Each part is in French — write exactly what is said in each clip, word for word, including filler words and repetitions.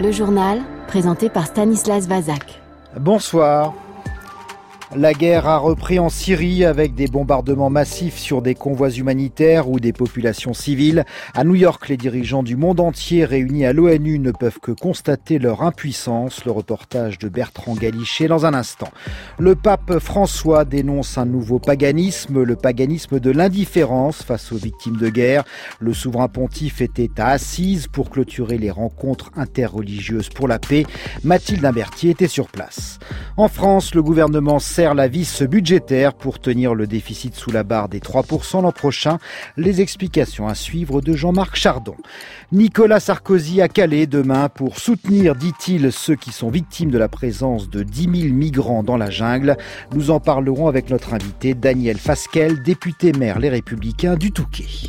Le journal, présenté par Stanislas Vazak. Bonsoir. La guerre a repris en Syrie avec des bombardements massifs sur des convois humanitaires ou des populations civiles. À New York, les dirigeants du monde entier réunis à l'ONU ne peuvent que constater leur impuissance. Le reportage de Bertrand Galichet dans un instant. Le pape François dénonce un nouveau paganisme, le paganisme de l'indifférence face aux victimes de guerre. Le souverain pontife était à Assise pour clôturer les rencontres interreligieuses pour la paix. Mathilde Imbertier était sur place. En France, le gouvernement serre la vis budgétaire pour tenir le déficit sous la barre des trois pour cent l'an prochain. Les explications à suivre de Jean-Marc Chardon. Nicolas Sarkozy à Calais demain pour soutenir, dit-il, ceux qui sont victimes de la présence de dix mille migrants dans la jungle. Nous en parlerons avec notre invité Daniel Fasquelle, député maire Les Républicains du Touquet.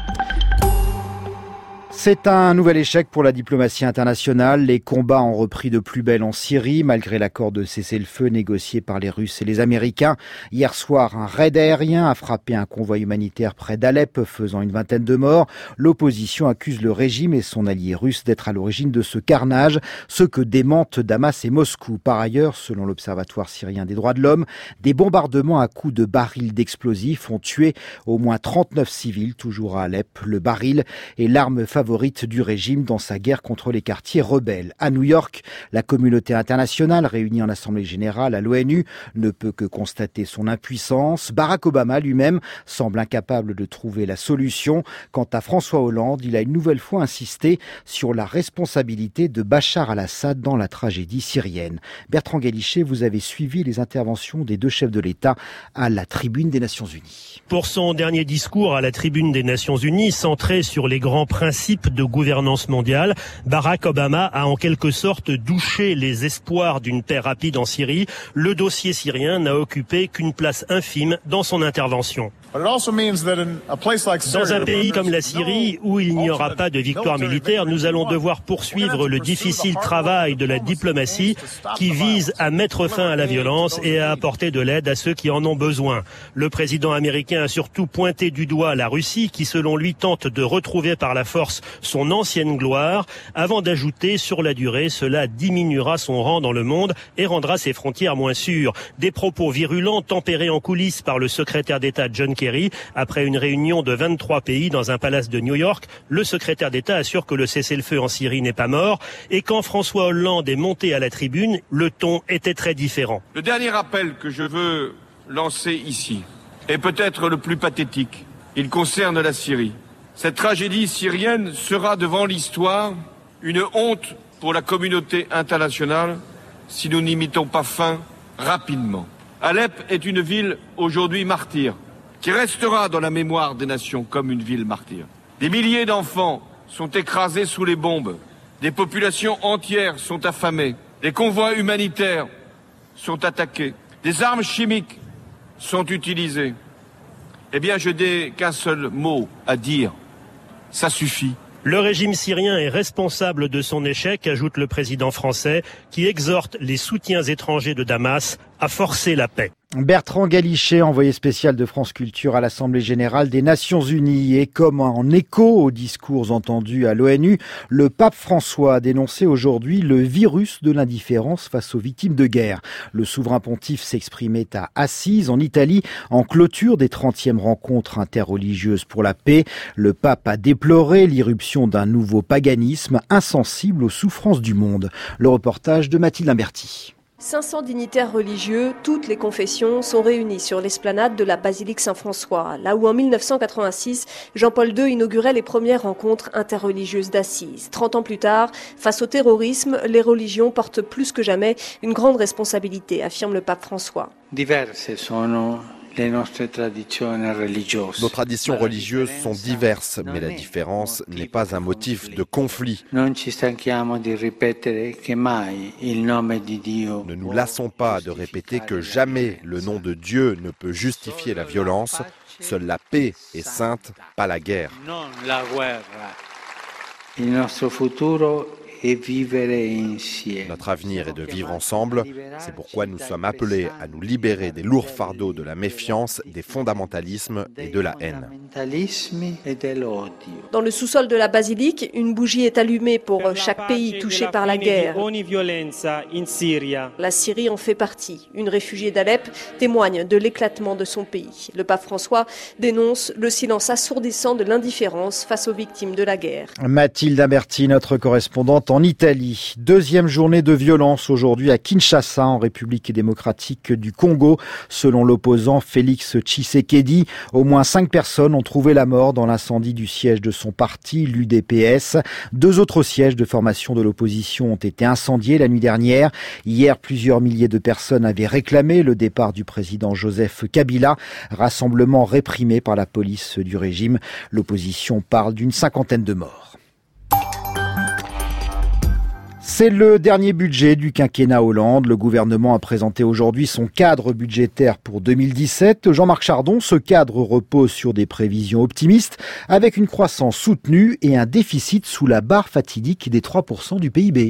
C'est un nouvel échec pour la diplomatie internationale. Les combats ont repris de plus belle en Syrie, malgré l'accord de cessez-le-feu négocié par les Russes et les Américains. Hier soir, un raid aérien a frappé un convoi humanitaire près d'Alep, faisant une vingtaine de morts. L'opposition accuse le régime et son allié russe d'être à l'origine de ce carnage, ce que démentent Damas et Moscou. Par ailleurs, selon l'Observatoire syrien des droits de l'homme, des bombardements à coups de barils d'explosifs ont tué au moins trente-neuf civils, toujours à Alep. Le baril est l'arme favorite du régime dans sa guerre contre les quartiers rebelles. À New York, la communauté internationale réunie en Assemblée générale à l'ONU ne peut que constater son impuissance. Barack Obama lui-même semble incapable de trouver la solution. Quant à François Hollande, il a une nouvelle fois insisté sur la responsabilité de Bachar al-Assad dans la tragédie syrienne. Bertrand Galichet, vous avez suivi les interventions des deux chefs de l'État à la tribune des Nations Unies. Pour son dernier discours à la tribune des Nations Unies, centré sur les grands principes de gouvernance mondiale, Barack Obama a en quelque sorte douché les espoirs d'une paix rapide en Syrie. Le dossier syrien n'a occupé qu'une place infime dans son intervention. Dans un pays comme la Syrie, où il n'y aura pas de victoire militaire, nous allons devoir poursuivre le difficile travail de la diplomatie qui vise à mettre fin à la violence et à apporter de l'aide à ceux qui en ont besoin. Le président américain a surtout pointé du doigt la Russie qui, selon lui, tente de retrouver par la force son ancienne gloire, avant d'ajouter sur la durée, cela diminuera son rang dans le monde et rendra ses frontières moins sûres. Des propos virulents tempérés en coulisses par le secrétaire d'État John Kerry. Après une réunion de vingt-trois pays dans un palace de New York, le secrétaire d'État assure que le cessez-le-feu en Syrie n'est pas mort. Et quand François Hollande est monté à la tribune, le ton était très différent. Le dernier appel que je veux lancer ici est peut-être le plus pathétique. Il concerne la Syrie. Cette tragédie syrienne sera devant l'histoire une honte pour la communauté internationale si nous n'y mettons pas fin rapidement. Alep est une ville aujourd'hui martyre, qui restera dans la mémoire des nations comme une ville martyre. Des milliers d'enfants sont écrasés sous les bombes, des populations entières sont affamées, des convois humanitaires sont attaqués, des armes chimiques sont utilisées. Eh bien, je n'ai qu'un seul mot à dire. Ça suffit. Le régime syrien est responsable de son échec, ajoute le président français, qui exhorte les soutiens étrangers de Damas à forcer la paix. Bertrand Galichet, envoyé spécial de France Culture à l'Assemblée générale des Nations Unies. Et comme en écho aux discours entendus à l'ONU, le pape François a dénoncé aujourd'hui le virus de l'indifférence face aux victimes de guerre. Le souverain pontife s'exprimait à Assise, en Italie, en clôture des trentièmes rencontres interreligieuses pour la paix. Le pape a déploré l'irruption d'un nouveau paganisme insensible aux souffrances du monde. Le reportage de Mathilde Imberti. cinq cents dignitaires religieux, toutes les confessions, sont réunis sur l'esplanade de la basilique Saint-François, là où en mille neuf cent quatre-vingt-six, Jean-Paul deux inaugurait les premières rencontres interreligieuses d'Assise. trente ans plus tard, face au terrorisme, les religions portent plus que jamais une grande responsabilité, affirme le pape François. Diverse sono Nos traditions religioses sont diverses, mais la différence n'est pas un motif de conflit. Ne nous lassons pas de répéter que jamais le nom de Dieu ne peut justifier la violence. Seule la paix est sainte, pas la guerre. Notre avenir est de vivre ensemble. C'est pourquoi nous sommes appelés à nous libérer des lourds fardeaux de la méfiance, des fondamentalismes et de la haine. Dans le sous-sol de la basilique, une bougie est allumée pour chaque pays touché par la guerre. La Syrie en fait partie. Une réfugiée d'Alep témoigne de l'éclatement de son pays. Le pape François dénonce le silence assourdissant de l'indifférence face aux victimes de la guerre. Mathilde Aberti, notre correspondante en Italie. Deuxième journée de violence aujourd'hui à Kinshasa, en République démocratique du Congo. Selon l'opposant Félix Tshisekedi, au moins cinq personnes ont trouvé la mort dans l'incendie du siège de son parti, l'U D P S. Deux autres sièges de formation de l'opposition ont été incendiés la nuit dernière. Hier, plusieurs milliers de personnes avaient réclamé le départ du président Joseph Kabila. Rassemblement réprimé par la police du régime. L'opposition parle d'une cinquantaine de morts. C'est le dernier budget du quinquennat Hollande. Le gouvernement a présenté aujourd'hui son cadre budgétaire pour deux mille dix-sept. Jean-Marc Chardon, ce cadre repose sur des prévisions optimistes avec une croissance soutenue et un déficit sous la barre fatidique des trois pour cent du P I B.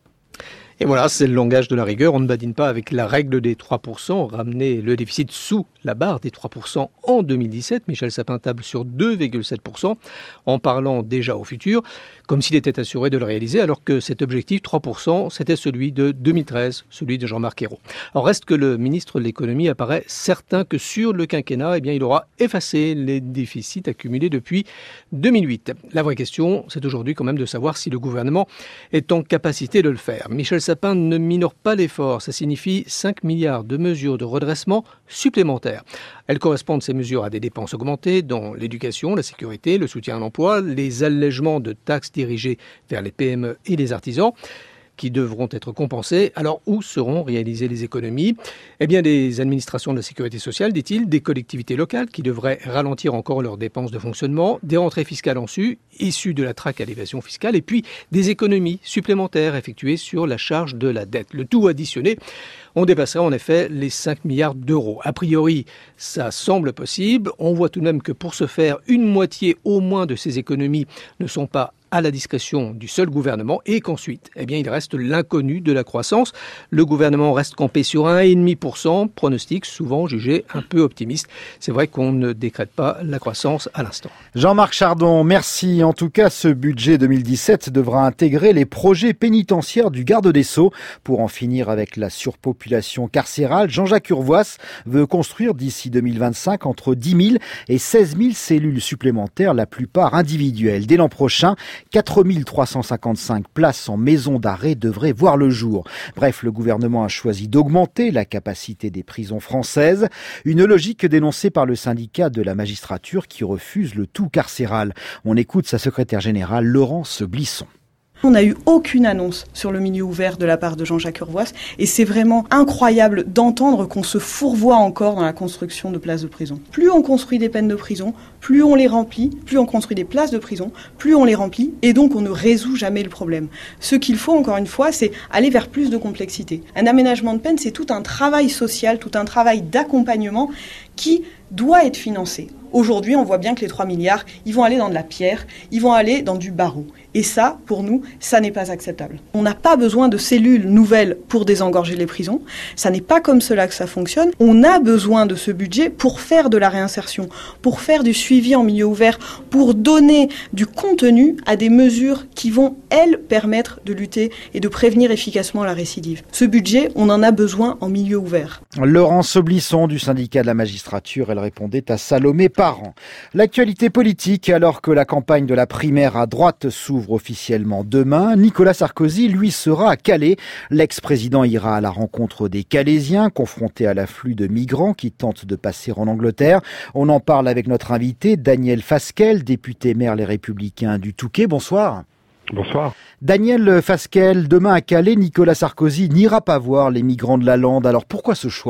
Et voilà, c'est le langage de la rigueur. On ne badine pas avec la règle des trois pour cent. Ramener le déficit sous la barre des trois pour cent en deux mille dix-sept. Michel Sapin table sur deux virgule sept pour cent en parlant déjà au futur, comme s'il était assuré de le réaliser, alors que cet objectif, trois pour cent, c'était celui de deux mille treize, celui de Jean-Marc Ayrault. Alors reste que le ministre de l'économie apparaît certain que sur le quinquennat, eh bien, il aura effacé les déficits accumulés depuis deux mille huit. La vraie question, c'est aujourd'hui quand même de savoir si le gouvernement est en capacité de le faire. Michel Sapin ne minore pas l'effort. Ça signifie cinq milliards de mesures de redressement supplémentaires. Elles correspondent, ces mesures, à des dépenses augmentées dans l'éducation, la sécurité, le soutien à l'emploi, les allègements de taxes dirigés vers les P M E et les artisans, qui devront être compensés. Alors, où seront réalisées les économies ? Eh bien, des administrations de la sécurité sociale, dit-il, des collectivités locales qui devraient ralentir encore leurs dépenses de fonctionnement, des rentrées fiscales en su, issues de la traque à l'évasion fiscale, et puis des économies supplémentaires effectuées sur la charge de la dette. Le tout additionné, on dépasserait en effet les cinq milliards d'euros. A priori, ça semble possible. On voit tout de même que pour ce faire, une moitié au moins de ces économies ne sont pas à la discrétion du seul gouvernement et qu'ensuite, eh bien, il reste l'inconnu de la croissance. Le gouvernement reste campé sur un virgule cinq pour cent, pronostic souvent jugé un peu optimiste. C'est vrai qu'on ne décrète pas la croissance à l'instant. Jean-Marc Chardon, merci. En tout cas, ce budget deux mille dix-sept devra intégrer les projets pénitentiaires du garde des Sceaux. Pour en finir avec la surpopulation carcérale, Jean-Jacques Urvoas veut construire d'ici deux mille vingt-cinq entre dix mille et seize mille cellules supplémentaires, la plupart individuelles. Dès l'an prochain, quatre mille trois cent cinquante-cinq places en maison d'arrêt devraient voir le jour. Bref, le gouvernement a choisi d'augmenter la capacité des prisons françaises, une logique dénoncée par le syndicat de la magistrature qui refuse le tout carcéral. On écoute sa secrétaire générale, Laurence Blisson. On n'a eu aucune annonce sur le milieu ouvert de la part de Jean-Jacques Urvoas et c'est vraiment incroyable d'entendre qu'on se fourvoie encore dans la construction de places de prison. Plus on construit des peines de prison, plus on les remplit, plus on construit des places de prison, plus on les remplit et donc on ne résout jamais le problème. Ce qu'il faut, encore une fois, c'est aller vers plus de complexité. Un aménagement de peine, c'est tout un travail social, tout un travail d'accompagnement qui doit être financé. Aujourd'hui, on voit bien que les trois milliards, ils vont aller dans de la pierre, ils vont aller dans du barreau. Et ça, pour nous, ça n'est pas acceptable. On n'a pas besoin de cellules nouvelles pour désengorger les prisons. Ça n'est pas comme cela que ça fonctionne. On a besoin de ce budget pour faire de la réinsertion, pour faire du suivi en milieu ouvert, pour donner du contenu à des mesures qui vont, elles, permettre de lutter et de prévenir efficacement la récidive. Ce budget, on en a besoin en milieu ouvert. Laurence Blisson du syndicat de la magistrature, elle répondait à Salomé Parent. L'actualité politique, alors que la campagne de la primaire à droite s'ouvre officiellement demain, Nicolas Sarkozy, lui, sera à Calais. L'ex-président ira à la rencontre des Calaisiens, confrontés à l'afflux de migrants qui tentent de passer en Angleterre. On en parle avec notre invité, Daniel Fasquelle, député maire Les Républicains du Touquet. Bonsoir. Bonsoir. Daniel Fasquelle, demain à Calais, Nicolas Sarkozy n'ira pas voir les migrants de la Lande. Alors pourquoi ce choix ?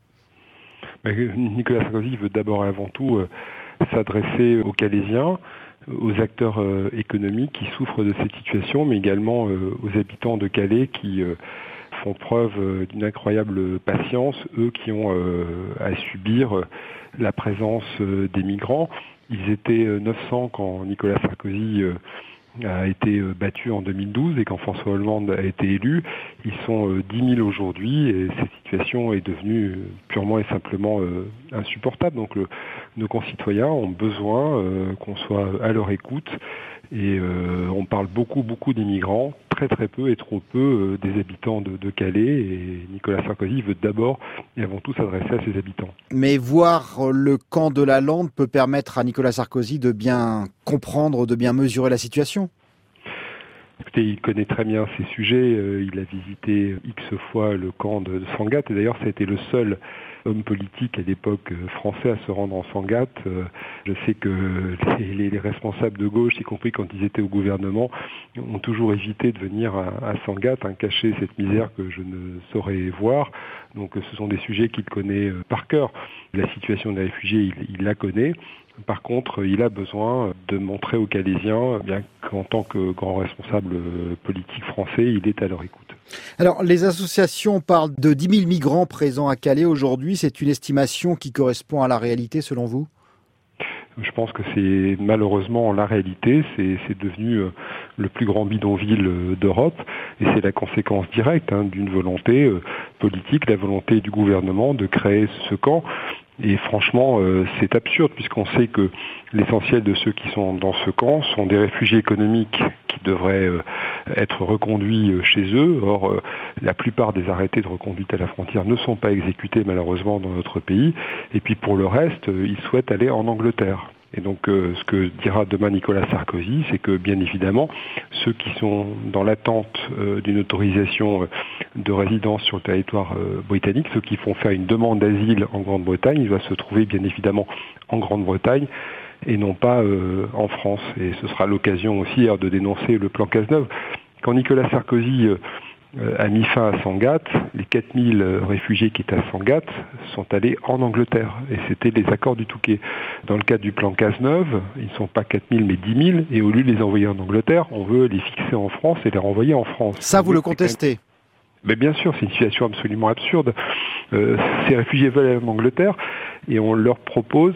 Nicolas Sarkozy veut d'abord et avant tout euh, s'adresser aux Calaisiens, aux acteurs euh, économiques qui souffrent de cette situation, mais également euh, aux habitants de Calais qui euh, font preuve euh, d'une incroyable patience, eux qui ont euh, à subir euh, la présence euh, des migrants. Ils étaient euh, neuf cents quand Nicolas Sarkozy euh, a été battu en deux mille douze et quand François Hollande a été élu. Ils sont dix mille aujourd'hui et cette situation est devenue purement et simplement insupportable. Donc le, nos concitoyens ont besoin euh, qu'on soit à leur écoute et euh, on parle beaucoup beaucoup d'immigrants, très très peu et trop peu euh, des habitants de, de Calais et Nicolas Sarkozy veut d'abord et avant tout s'adresser à ses habitants. Mais voir le camp de la Lande peut permettre à Nicolas Sarkozy de bien comprendre, de bien mesurer la situation. Écoutez, il connaît très bien ces sujets, euh, il a visité X fois le camp de, de Sangatte et d'ailleurs ça a été le seul homme politique à l'époque euh, français à se rendre en Sangatte. Euh, je sais que les, les responsables de gauche, y compris quand ils étaient au gouvernement, ont toujours évité de venir à, à Sangatte, hein, cacher cette misère que je ne saurais voir. Donc ce sont des sujets qu'il connaît euh, par cœur. La situation des réfugiés, il, il la connaît. Par contre, il a besoin de montrer aux Calaisiens bien qu'en tant que grand responsable politique français, il est à leur écoute. Alors, les associations parlent de dix mille migrants présents à Calais aujourd'hui. C'est une estimation qui correspond à la réalité selon vous ? Je pense que c'est malheureusement la réalité, c'est, c'est devenu le plus grand bidonville d'Europe et c'est la conséquence directe hein, d'une volonté politique, la volonté du gouvernement de créer ce camp. Et franchement, euh, c'est absurde puisqu'on sait que l'essentiel de ceux qui sont dans ce camp sont des réfugiés économiques qui devraient euh, être reconduits euh, chez eux. Or, euh, la plupart des arrêtés de reconduite à la frontière ne sont pas exécutés malheureusement dans notre pays. Et puis pour le reste, euh, ils souhaitent aller en Angleterre. Et donc euh, ce que dira demain Nicolas Sarkozy, c'est que bien évidemment, ceux qui sont dans l'attente euh, d'une autorisation euh, de résidence sur le territoire euh, britannique, ceux qui font faire une demande d'asile en Grande-Bretagne, ils doivent se trouver bien évidemment en Grande-Bretagne et non pas euh, en France. Et ce sera l'occasion aussi alors, de dénoncer le plan Cazeneuve. Quand Nicolas Sarkozy euh, a mis fin à Sangatte, les quatre mille réfugiés qui étaient à Sangatte sont allés en Angleterre et c'était les accords du Touquet. Dans le cadre du plan Cazeneuve, ils ne sont pas quatre mille mais dix mille et au lieu de les envoyer en Angleterre, on veut les fixer en France et les renvoyer en France. Ça, vous le contestez ? Mais bien sûr, c'est une situation absolument absurde. Euh, ces réfugiés veulent aller en Angleterre et on leur propose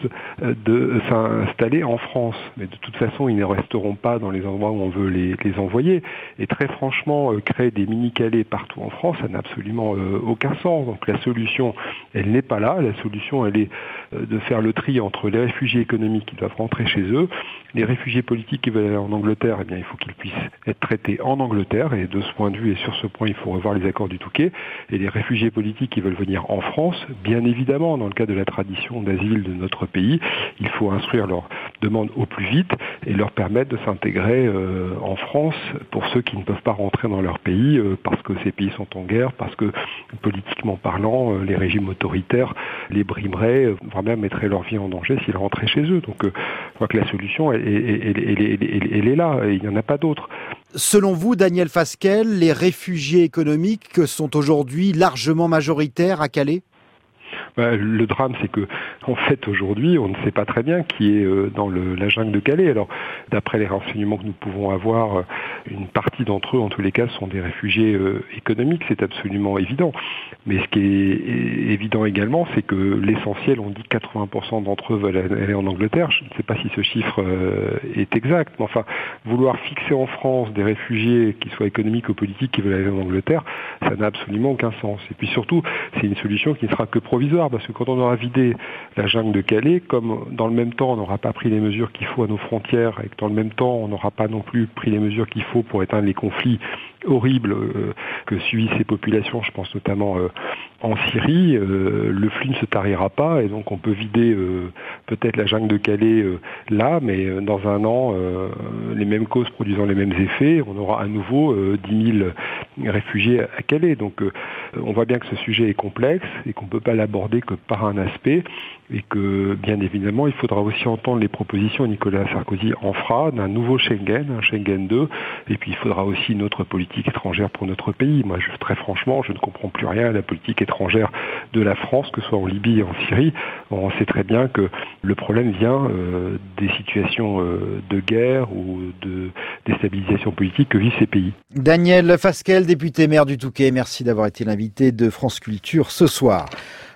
de s'installer en France. Mais de toute façon, ils ne resteront pas dans les endroits où on veut les, les envoyer. Et très franchement, euh, créer des mini-Calais partout en France, ça n'a absolument euh, aucun sens. Donc la solution, elle n'est pas là. La solution, elle est euh, de faire le tri entre les réfugiés économiques qui doivent rentrer chez eux, les réfugiés politiques qui veulent aller en Angleterre, eh bien, il faut qu'ils puissent être traités en Angleterre. Et de ce point de vue, et sur ce point, il faut revoir les accords du Touquet. Et les réfugiés politiques qui veulent venir en France, bien évidemment, dans le cadre de la tradition d'asile de notre pays, il faut instruire leurs demandes au plus vite et leur permettre de s'intégrer euh, en France pour ceux qui ne peuvent pas rentrer dans leur pays euh, parce que ces pays sont en guerre, parce que politiquement parlant, euh, les régimes autoritaires les brimeraient, euh, voire même mettraient leur vie en danger s'ils rentraient chez eux. Donc euh, je crois que la solution, elle, elle, elle, elle, elle, elle, elle est là et il n'y en a pas d'autre. Selon vous, Daniel Fasquelle, les réfugiés économiques sont aujourd'hui largement majoritaires à Calais ? Ben, le drame, c'est que, en fait, aujourd'hui, on ne sait pas très bien qui est euh, dans le, la jungle de Calais. Alors, d'après les renseignements que nous pouvons avoir, euh, une partie d'entre eux, en tous les cas, sont des réfugiés euh, économiques. C'est absolument évident. Mais ce qui est évident également, c'est que l'essentiel, on dit quatre-vingts pour cent d'entre eux veulent aller en Angleterre. Je ne sais pas si ce chiffre euh, est exact. Mais enfin, vouloir fixer en France des réfugiés, qu'ils soient économiques ou politiques, qui veulent aller en Angleterre, ça n'a absolument aucun sens. Et puis surtout, c'est une solution qui ne sera que provisoire. Parce que quand on aura vidé la jungle de Calais, comme dans le même temps on n'aura pas pris les mesures qu'il faut à nos frontières et que dans le même temps on n'aura pas non plus pris les mesures qu'il faut pour éteindre les conflits horribles euh, que subissent ces populations, je pense notamment euh, en Syrie, euh, le flux ne se tarira pas et donc on peut vider euh, peut-être la jungle de Calais euh, là, mais euh, dans un an, euh, les mêmes causes produisant les mêmes effets, on aura à nouveau euh, dix mille réfugiés à Calais. Donc euh, on voit bien que ce sujet est complexe et qu'on ne peut pas l'aborder que par un aspect et que bien évidemment il faudra aussi entendre les propositions, Nicolas Sarkozy en fera, d'un nouveau Schengen, un Schengen deux, et puis il faudra aussi une autre politique étrangère pour notre pays. Moi, je, très franchement, je ne comprends plus rien à la politique étrangère de la France, que ce soit en Libye et en Syrie. On sait très bien que le problème vient euh, des situations euh, de guerre ou de déstabilisation politique que vivent ces pays. Daniel Fasquelle, député maire du Touquet, merci d'avoir été l'invité de France Culture ce soir.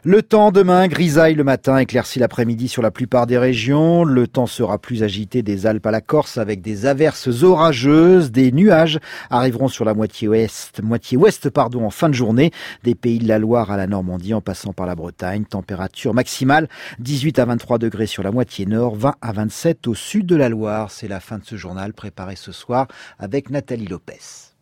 Le temps demain, grisaille le matin, éclairci l'après-midi sur la plupart des régions. Le temps sera plus agité des Alpes à la Corse avec des averses orageuses. Des nuages arriveront sur la moitié ouest, moitié ouest pardon, en fin de journée. Des pays de la Loire à la Normandie en passant par la Bretagne. Température maximale dix-huit à vingt-trois degrés sur la moitié nord, vingt à vingt-sept au sud de la Loire. C'est la fin de ce journal préparé ce soir avec Nathalie Lopez.